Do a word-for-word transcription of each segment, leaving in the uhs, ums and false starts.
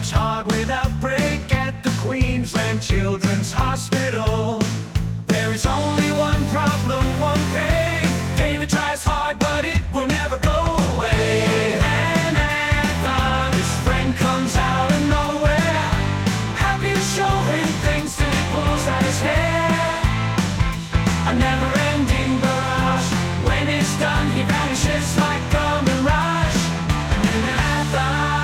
works hard without break at the Queensland Children's Hospital. There is only one problem, one pain. David tries hard, but it will never go away. And Anthony, his friend, comes out of nowhere, happy to show him things till he pulls out his hair. A never-ending barrage. When it's done, he vanishes like a mirage. And Anthony,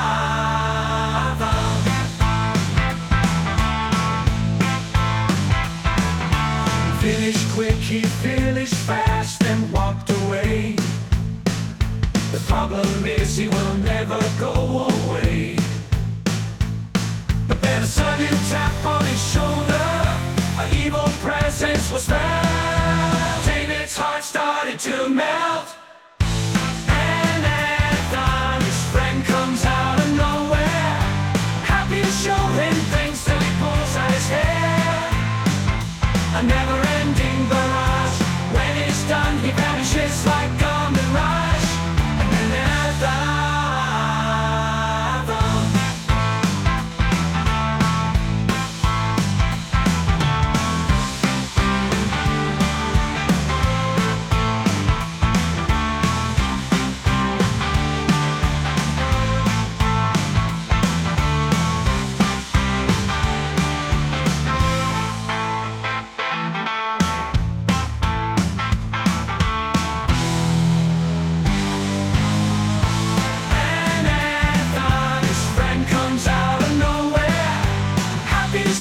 finished quick, he finished fast and walked away. The problem is he will never go away. But then a sudden tap on his shoulder, an evil presence was felt. David's heart started to melt.